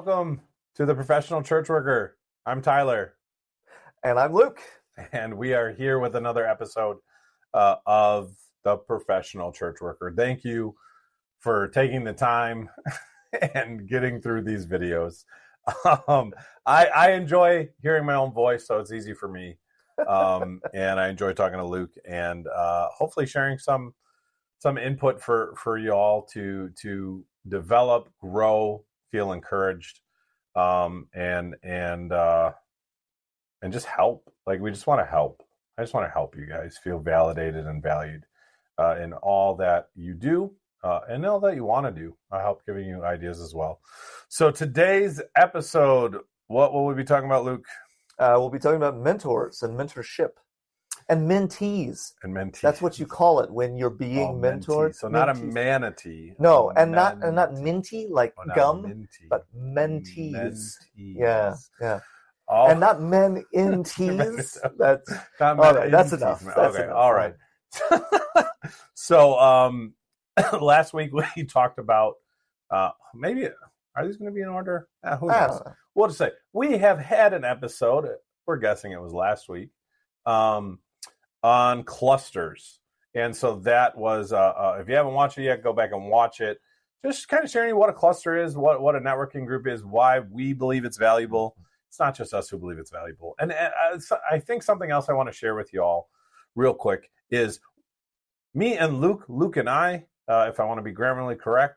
Welcome to the Professional Church Worker. I'm Tyler. And I'm Luke. And we are here with another episode of the Professional Church Worker. Thank you for taking the time and getting through these videos. I enjoy hearing my own voice, so it's easy for me. And I enjoy talking to Luke and hopefully sharing some input for you all to develop, grow, feel encouraged, and just help. Like, we just want to help. I just want to help you guys feel validated and valued in all that you do and all that you want to do. I help giving you ideas as well. So today's episode, what will we be talking about, Luke? We'll be talking about mentors and mentorship and mentees. And mentees. That's what you call it when you're being mentored. Mentee. So not a manatee. No, and not minty like gum, minty. but mentees. Mentees. Yeah. Oh. And not men in teas. That's okay, that's enough. That's okay, enough. all right. So last week we talked about maybe are these going to be in order? Who knows? We'll just say we have had an episode. We're guessing it was last week on clusters, and so that was if you haven't watched it yet, go back and watch it. Just kind of sharing what a cluster is, what a networking group is, why we believe it's valuable. It's not just us who believe it's valuable. And I think something else I want to share with you all real quick is me and Luke and I, if I want to be grammarly correct,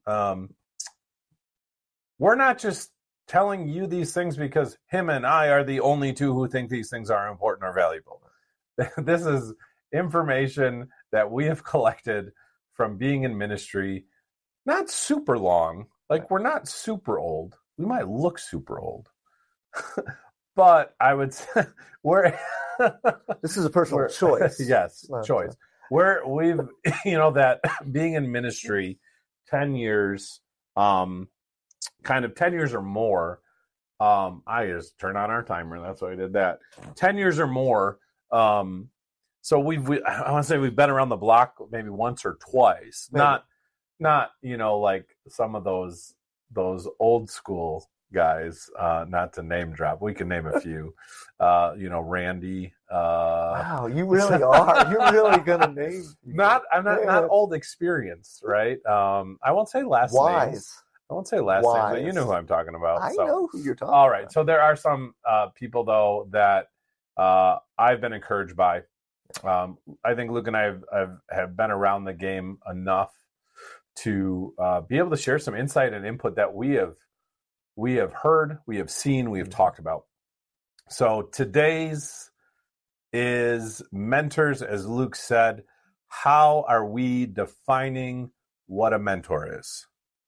we're not just telling you these things because him and I are the only two who think these things are important or valuable. This is information that we have collected from being in ministry, not super long. Like, we're not super old. We might look super old. But I would say this is a personal choice. Yes, choice. We've that being in ministry 10 years, kind of 10 years or more. I just turned on our timer. That's why I did that. 10 years or more. So I want to say we've been around the block maybe once or twice. Maybe. Not like some of those old school guys, not to name drop. We can name a few. Randy. Wow, you really are. You're really gonna name. I'm not old experience, right? I won't say last names. I won't say last names, but you know who I'm talking about. I know who you're talking about. All right. So there are some people though that I've been encouraged by. I think Luke and I have been around the game enough to be able to share some insight and input that we have heard, we have seen, we have talked about. So today's is mentors, as Luke said. How are we defining what a mentor is?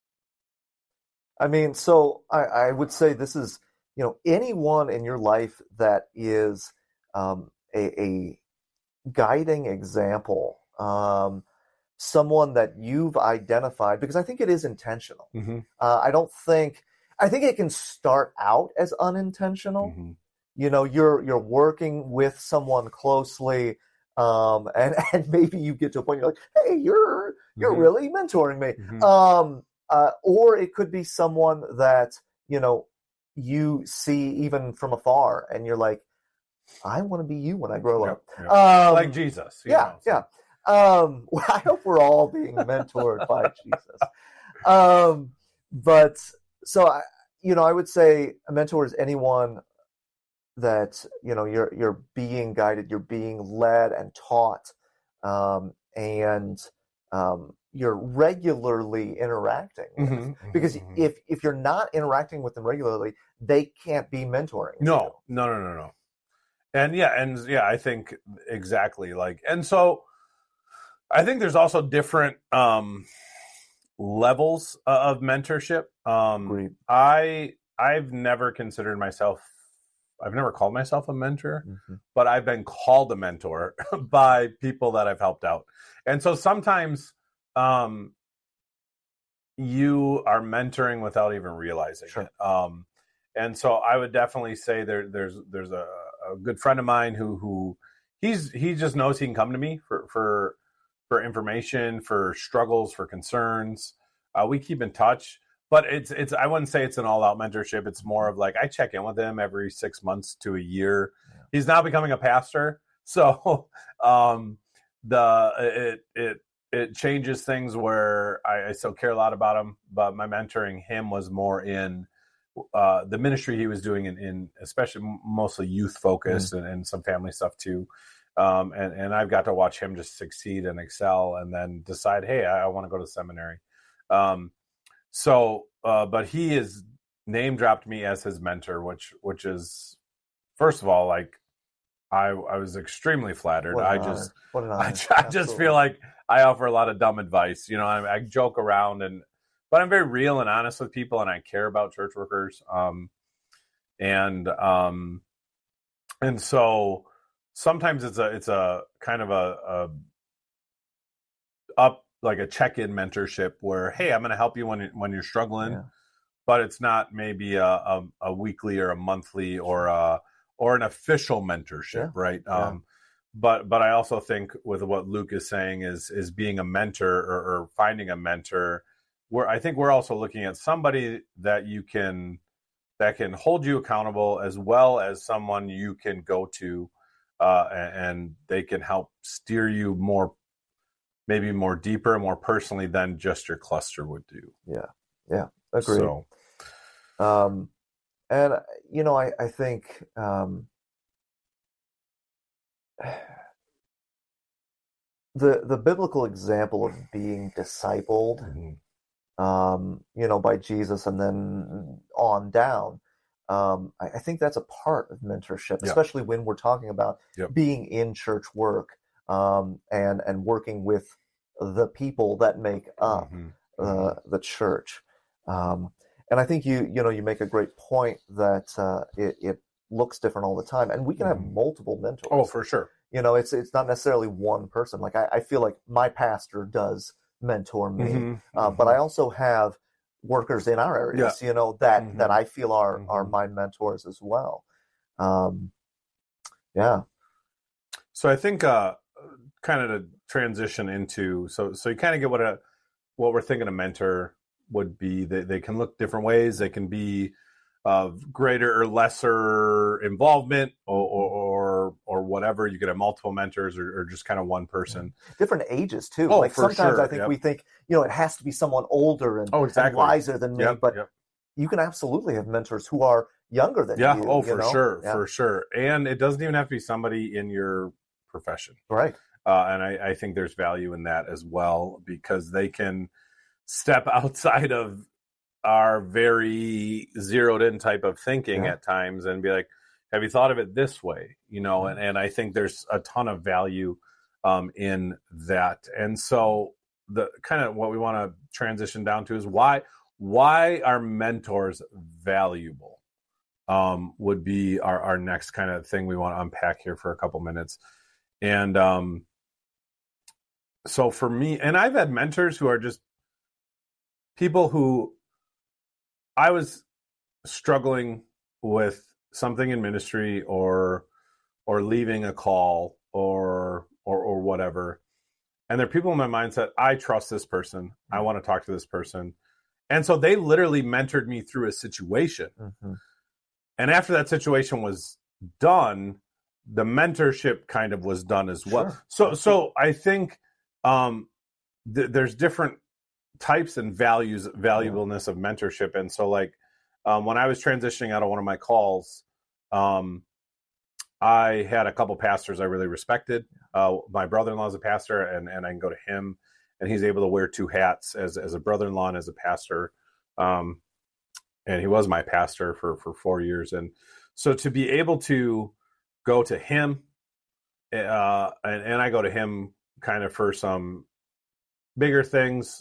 I mean, so I would say this is, anyone in your life that is a guiding example, someone that you've identified, because I think it is intentional. Mm-hmm. I think it can start out as unintentional. Mm-hmm. You're working with someone closely, and maybe you get to a point you're like, hey, you're mm-hmm. really mentoring me. Mm-hmm. Or it could be someone that, you see even from afar and you're like, I want to be you when I grow up. Yep. Like Jesus. Yeah. I hope we're all being mentored by Jesus. But so, I would say a mentor is anyone that, you're being guided, you're being led and taught, and you're regularly interacting with. Mm-hmm, because mm-hmm. if you're not interacting with them regularly, they can't be mentoring. No. And I think exactly and so I think there's also different levels of mentorship. I've never considered myself, I've never called myself a mentor, mm-hmm. but I've been called a mentor by people that I've helped out. And so sometimes you are mentoring without even realizing it. And so I would definitely say there's a good friend of mine who he just knows he can come to me for information, for struggles, for concerns. We keep in touch, but it's I wouldn't say it's an all out mentorship. It's more of like I check in with him every 6 months to a year. Yeah. He's now becoming a pastor, so it changes things where I still care a lot about him, but my mentoring him was more in the ministry he was doing in especially mostly youth focused and some family stuff too. And I've got to watch him just succeed and excel and then decide, hey, I want to go to seminary. But he has name dropped me as his mentor, which is, first of all, like I was extremely flattered. I just feel like I offer a lot of dumb advice. You know, I joke around but I'm very real and honest with people, and I care about church workers. And so sometimes it's a kind of like a check-in mentorship where, hey, I'm going to help you when you're struggling, but it's not maybe a weekly or a monthly or an official mentorship, right? Yeah. But I also think with what Luke is saying is being a mentor or finding a mentor, where I think we're also looking at somebody that can hold you accountable, as well as someone you can go to, and they can help steer you maybe more deeper, more personally than just your cluster would do. Yeah, agreed. So, and I think the biblical example of being discipled, by Jesus and then on down, I think that's a part of mentorship, especially when we're talking about being in church work, and working with the people that make up the church. And I think you make a great point that it looks different all the time, and we can have multiple mentors. Oh, for sure. It's not necessarily one person. Like I feel like my pastor does mentor me, but I also have workers in our areas, that I feel are my mentors as well. So I think kind of to transition into so you kind of get what we're thinking a mentor would be. They can look different ways. They can be of greater or lesser involvement or whatever. You could have multiple mentors or just kind of one person. Different ages too. Oh, like for sometimes sure. I think we think, it has to be someone older and wiser than me, but you can absolutely have mentors who are younger than you. Oh, for sure. For sure. And it doesn't even have to be somebody in your profession. Right. And I think there's value in that as well, because they can step outside of our very zeroed in type of thinking at times and be like, have you thought of it this way? And I think there's a ton of value in that. And so the kind of what we want to transition down to is why are mentors valuable, would be our next kind of thing we want to unpack here for a couple minutes. And so for me, and I've had mentors who are just people who I was struggling with something in ministry or leaving a call or whatever. And there are people in my mindset, I trust this person. I want to talk to this person. And so they literally mentored me through a situation. And after that situation was done, the mentorship kind of was done as well. Sure. So I think there's different types and valuableness of mentorship. And so like when I was transitioning out of one of my calls, I had a couple pastors I really respected. My brother-in-law is a pastor, and I can go to him, and he's able to wear two hats as a brother-in-law and as a pastor. And he was my pastor for 4 years. And so to be able to go to him, and I go to him kind of for some bigger things,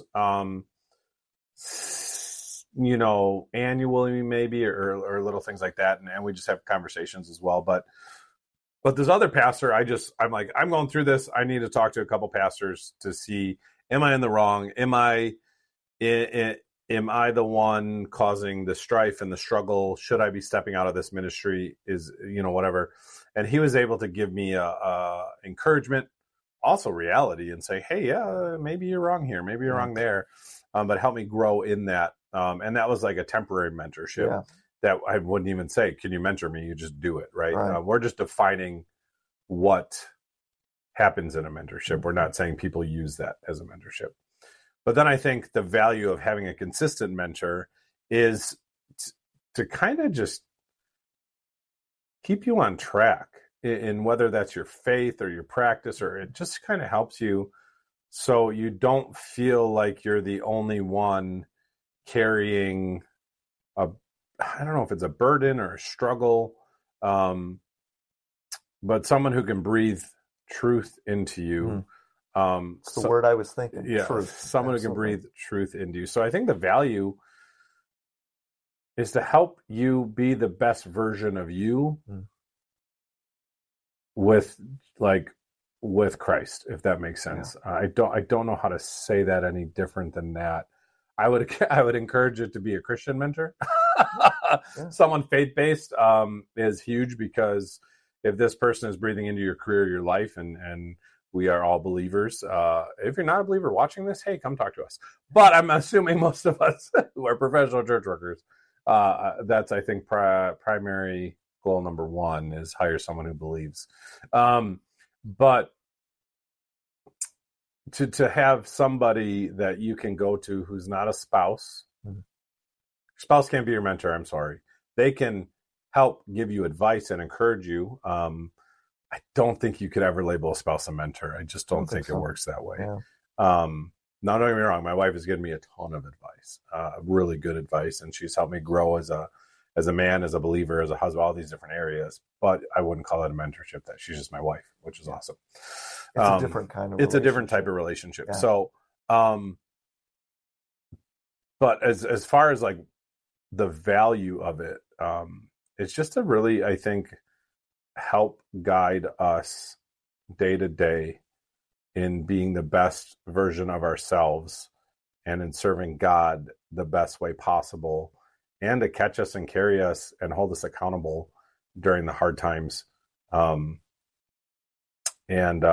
annually maybe, or little things like that. And we just have conversations as well. But this other pastor, I'm like, I'm going through this. I need to talk to a couple pastors to see, am I in the wrong? Am I the one causing the strife and the struggle? Should I be stepping out of this ministry? Whatever. And he was able to give me a encouragement, also reality, and say, hey, yeah, maybe you're wrong here. Maybe you're wrong there. But help me grow in that. And that was like a temporary mentorship Yeah. that I wouldn't even say, can you mentor me? You just do it, right? Right. We're just defining what happens in a mentorship. We're not saying people use that as a mentorship. But then I think the value of having a consistent mentor is to kind of just keep you on track in whether that's your faith or your practice, or it just kind of helps you so you don't feel like you're the only one carrying I don't know if it's a burden or a struggle, but someone who can breathe truth into you. It's the word I was thinking. Yeah, Truth. someone who can breathe truth into you. So I think the value is to help you be the best version of you with Christ, if that makes sense. Yeah. I don't know how to say that any different than that. I would encourage it to be a Christian mentor. Yeah. Someone faith-based is huge, because if this person is breathing into your career, your life, and we are all believers. If you're not a believer watching this, hey, come talk to us. But I'm assuming most of us who are professional church workers, that's, I think, primary goal number one is hire someone who believes. But to have somebody that you can go to who's not a spouse. Spouse can't be your mentor, I'm sorry. They can help give you advice and encourage you. I don't think you could ever label a spouse a mentor. I just don't think it works that way. Yeah. Now, don't get me wrong. My wife has given me a ton of advice, really good advice, and she's helped me grow as a man, as a believer, as a husband, all these different areas. But I wouldn't call it a mentorship. That she's just my wife, which is awesome. It's a different kind of. It's a different type of relationship. Yeah. So, but as far as like the value of it, it's just to really, I think, help guide us day to day in being the best version of ourselves and in serving God the best way possible, and to catch us and carry us and hold us accountable during the hard times. And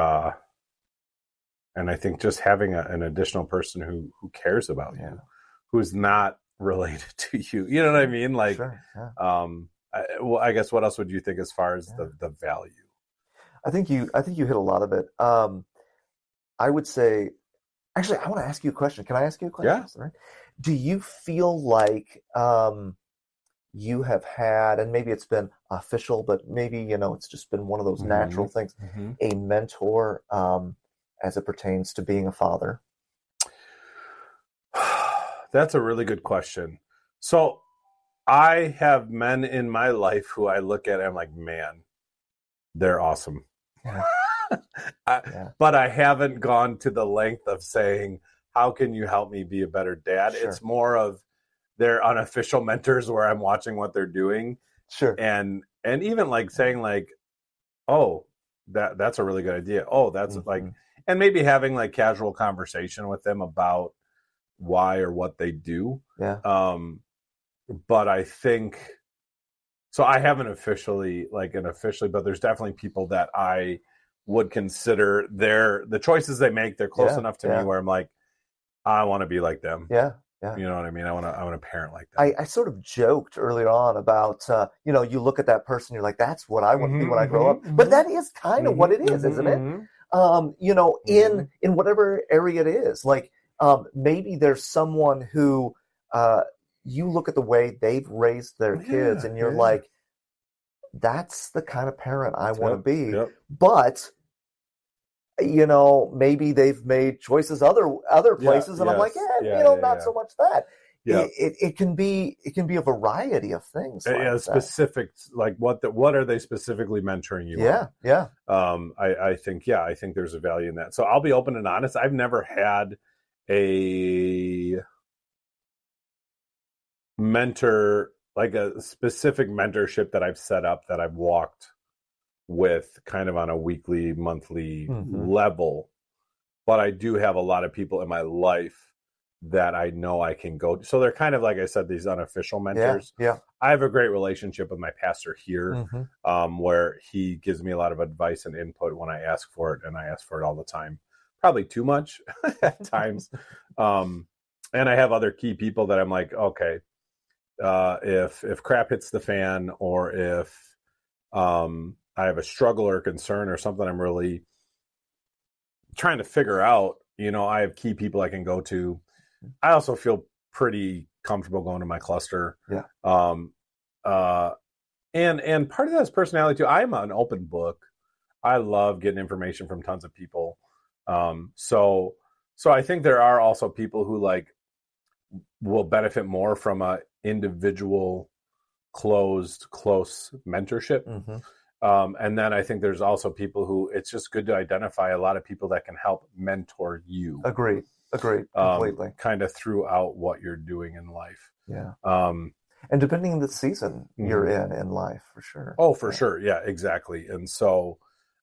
I think just having an additional person who cares about you, who's not related to you, you know what I mean? Like, sure, yeah. I guess what else would you think as far as the value? I think you hit a lot of it. I would say, actually, I want to ask you a question. Can I ask you a question? Yeah. Right? Do you feel like you have had, and maybe it's been official, but maybe, it's just been one of those natural things, a mentor as it pertains to being a father? That's a really good question. So I have men in my life who I look at and I'm like, man, they're awesome. Yeah. But I haven't gone to the length of saying, how can you help me be a better dad? Sure. It's more of they're unofficial mentors where I'm watching what they're doing. Sure. And even like saying like, oh, that's a really good idea. Oh, that's like, and maybe having like casual conversation with them about why or what they do. Yeah. But I think, so I haven't officially, but there's definitely people that I would consider the choices they make, they're close enough to me where I'm like, I want to be like them. Yeah. Yeah. You know what I mean? I want to parent like that. I sort of joked earlier on about, you look at that person, you're like, that's what I want to be when I grow up. But that is kind of what it is, isn't it? In whatever area it is, like maybe there's someone who you look at the way they've raised their kids and you're like, that's the kind of parent I want to be. Yep. But maybe they've made choices other places, and I'm like, not so much that. Yeah. It can be a variety of things. Like specific, like what are they specifically mentoring you on? Yeah. I think there's a value in that. So I'll be open and honest. I've never had a mentor, like a specific mentorship that I've set up that I've walked with kind of on a weekly, monthly level. But I do have a lot of people in my life that I know I can go to. So they're kind of, like I said, these unofficial mentors. Yeah. I have a great relationship with my pastor here, where he gives me a lot of advice and input when I ask for it, and I ask for it all the time. Probably too much at times. and I have other key people that I'm like, okay, if crap hits the fan, or if I have a struggle or concern or something I'm really trying to figure out, I have key people I can go to. I also feel pretty comfortable going to my cluster. Yeah. And part of that is personality too. I'm an open book. I love getting information from tons of people. So I think there are also people who will benefit more from a individual close mentorship. Mm-hmm. And then I think there's also people who it's just good to identify a lot of people that can help mentor you. Agreed. Completely. Kind of throughout what you're doing in life. Yeah. And depending on the season you're in life, for sure. Oh, for sure. Yeah, exactly. And so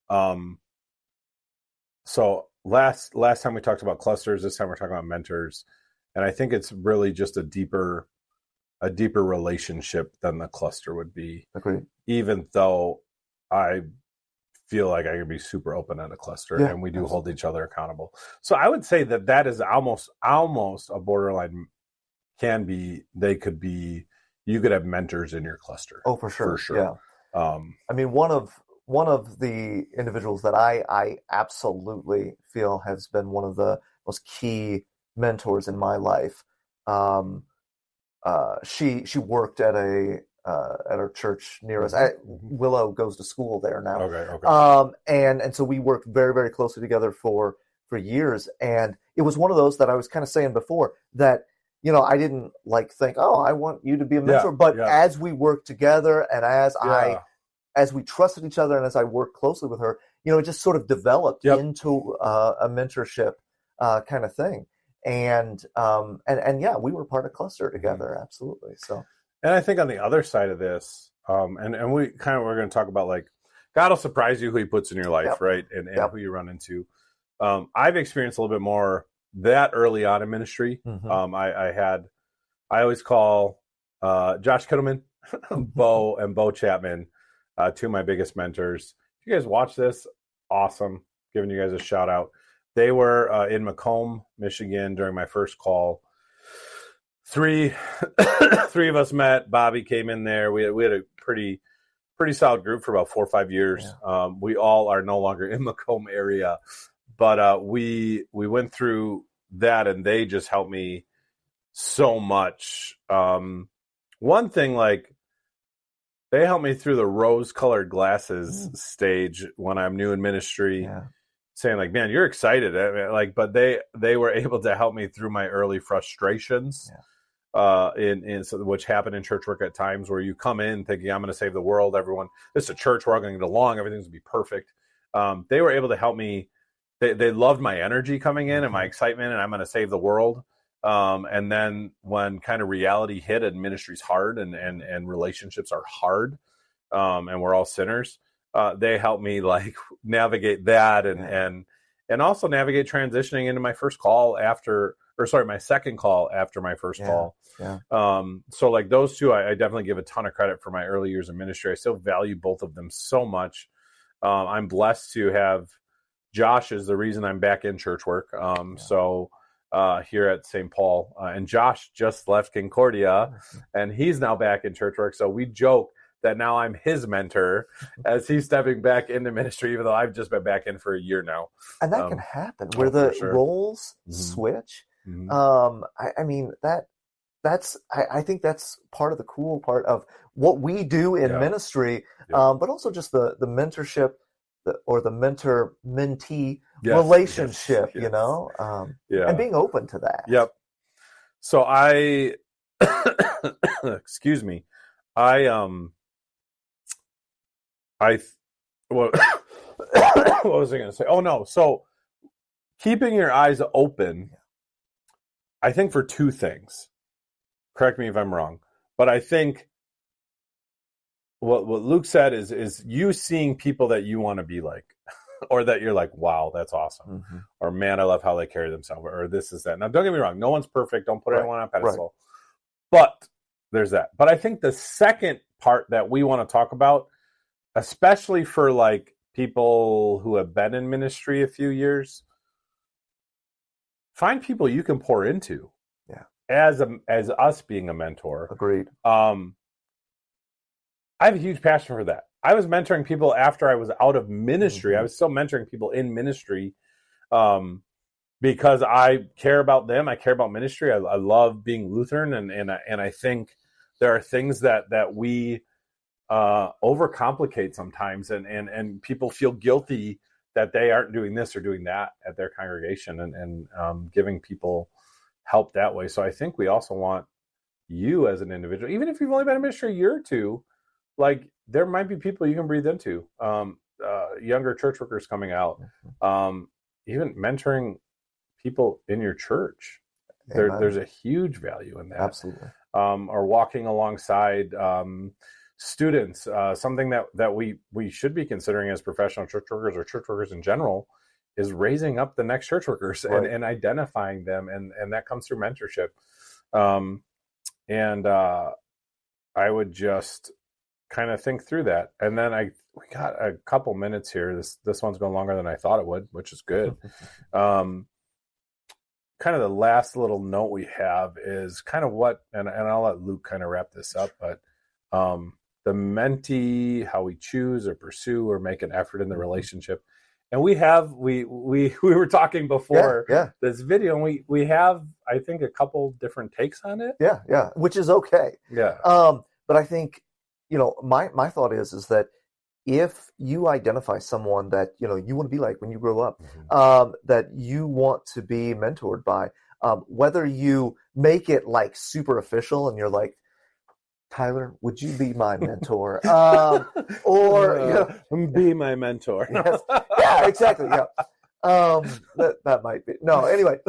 last time we talked about clusters, this time we're talking about mentors. And I think it's really just a deeper relationship than the cluster would be. Agreed. Even though I feel like I can be super open at a cluster, and we do hold each other accountable. So I would say that is almost a borderline you could have mentors in your cluster. Oh, for sure. Yeah. I mean, one of the individuals that I absolutely feel has been one of the most key mentors in my life. She worked at our church near us. Willow goes to school there now. Okay. And so we worked very, very closely together for years. And it was one of those that I was kind of saying before that, I didn't think, oh, I want you to be a mentor. But as we worked together and as we trusted each other and as I worked closely with her, it just sort of developed into a mentorship kind of thing. And yeah, we were part of cluster together. Absolutely. So. And I think on the other side of this, and we're going to talk about God will surprise you who he puts in your life, right? And who you run into. I've experienced a little bit more that early on in ministry. Mm-hmm. I always call Josh Kittleman, Bo Chapman, two of my biggest mentors. If you guys watch this, awesome. Giving you guys a shout out. They were in Macomb, Michigan during my first call. Three of us met. Bobby came in there. We had a pretty solid group for about 4 or 5 years. Yeah. We all are no longer in Macomb area, but we went through that, and they just helped me so much. One thing, they helped me through the rose-colored glasses stage when I'm new in ministry. Yeah. Saying man, you're excited. But they were able to help me through my early frustrations. Yeah. Which happened in church work at times, where you come in thinking I'm going to save the world. This is a church, we're all going to get along. Everything's going to be perfect. They were able to help me. They loved my energy coming in and my excitement, and I'm going to save the world. And then when kind of reality hit and ministry's hard and relationships are hard, and we're all sinners, they helped me navigate that and also navigate transitioning into my my second call after my first call. Yeah. So those two, I definitely give a ton of credit for my early years of ministry. I still value both of them so much. I'm blessed to have Josh is the reason I'm back in church work. So here at St. Paul, and Josh just left Concordia, and he's now back in church work. So we joke that now I'm his mentor as he's stepping back into ministry, even though I've just been back in for a year now. And that can happen where the roles switch. Mm-hmm. I mean, I think that's part of the cool part of what we do in ministry, but also just the mentorship or the mentor-mentee relationship, and being open to that. Yep. So excuse me, what was I going to say? Oh no. So keeping your eyes open, I think, for two things. Correct me if I'm wrong, but I think what Luke said is you seeing people that you want to be like, or that you're like, wow, that's awesome. Mm-hmm. Or man, I love how they carry themselves, or this is that. Now, don't get me wrong. No one's perfect. Don't put anyone on a pedestal. Right. But there's that. But I think the second part that we want to talk about, especially for people who have been in ministry a few years, find people you can pour into. Yeah. as us being a mentor, Agreed. I have a huge passion for that. I was mentoring people after I was out of ministry. Mm-hmm. I was still mentoring people in ministry because I care about them. I care about ministry. I love being Lutheran, and I think there are things that we overcomplicate sometimes, and people feel guilty that they aren't doing this or doing that at their congregation, and giving people help that way. So I think we also want you as an individual, even if you've only been in ministry a year or two, like there might be people you can breathe into, younger church workers coming out, even mentoring people in your church. There's a huge value in that. Absolutely. Or walking alongside students, something that we should be considering as professional church workers or church workers in general is raising up the next church workers, right, and identifying them. And that comes through mentorship. I would just kind of think through that. And then we got a couple minutes here. This one's going longer than I thought it would, which is good. Kind of the last little note we have is kind of what, and I'll let Luke kind of wrap this up, but the mentee, how we choose or pursue or make an effort in the relationship. And we were talking before this video, and we have, I think, a couple different takes on it. Yeah, which is okay. Yeah. But I think, my thought is that if you identify someone that, you want to be like when you grow up, that you want to be mentored by, whether you make it like super official and you're like, Tyler, would you be my mentor? Or be my mentor. Yes. Yeah, exactly. Yeah. That might be. No, anyway.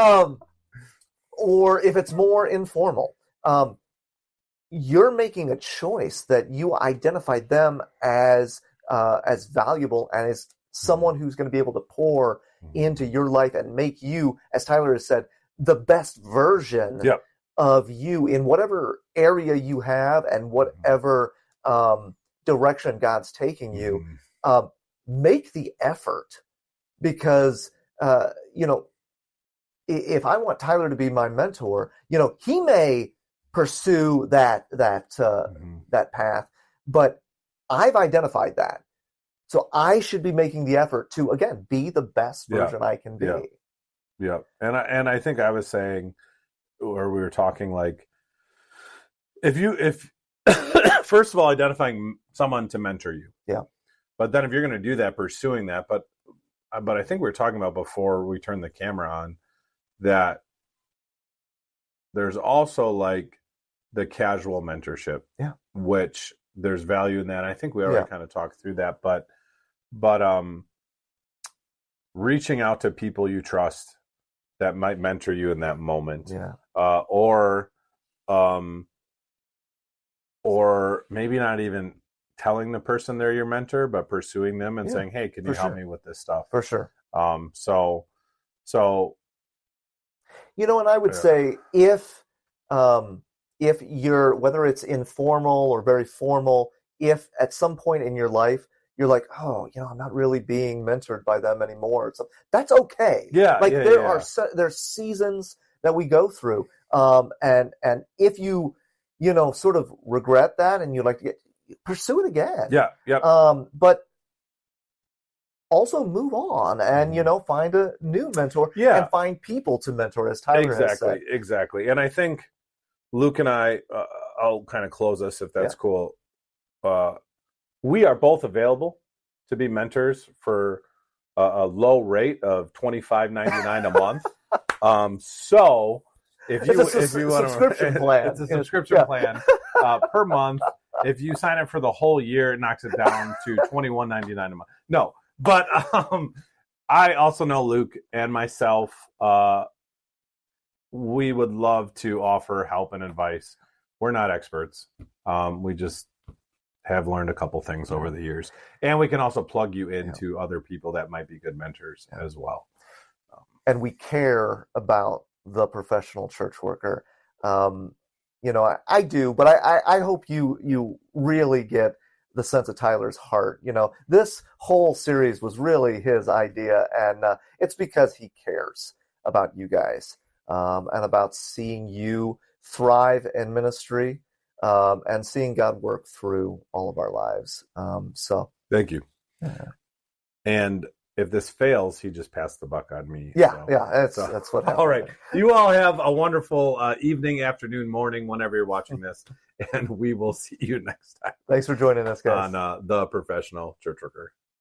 Or if it's more informal, you're making a choice that you identify them as valuable and as someone who's going to be able to pour into your life and make you, as Tyler has said, the best version of you in whatever area you have and whatever direction God's taking you. Make the effort, because if I want Tyler to be my mentor, he may pursue that path, but I've identified that, so I should be making the effort to again be the best version I can be. Yeah, and I think I was saying, or we were talking, like if first of all identifying someone to mentor you, but then if you're going to do that, pursuing that, but I think we were talking about before we turned the camera on that there's also like the casual mentorship, which there's value in that. I think we already kind of talked through that, but reaching out to people you trust that might mentor you in that moment, or maybe not even telling the person they're your mentor, but pursuing them and saying, "Hey, can you help me with this stuff?" For sure. So, and I would say if you're, whether it's informal or very formal, if at some point in your life you're like, oh, I'm not really being mentored by them anymore, so that's okay. There's seasons that we go through, and if you sort of regret that and you like to pursue it again, but also move on and find a new mentor, and find people to mentor, as Tyler has said. Exactly. And I think Luke and I, I'll kind of close us if that's cool. We are both available to be mentors for a low rate of $25.99 a month. So if you want subscription plan, it's a subscription plan per month. If you sign up for the whole year, it knocks it down to $21.99 a month. No, but I also know Luke and myself. We would love to offer help and advice. We're not experts. We just have learned a couple things over the years. And we can also plug you into other people that might be good mentors as well. And we care about the professional church worker. I do, but I hope you really get the sense of Tyler's heart. This whole series was really his idea, and it's because he cares about you guys. and about seeing you thrive in ministry, and seeing God work through all of our lives. So thank you. Yeah. And if this fails, he just passed the buck on me. Yeah, that's what happened. All right. You all have a wonderful evening, afternoon, morning, whenever you're watching this. And we will see you next time. Thanks for joining us, guys. On The Professional Church Worker.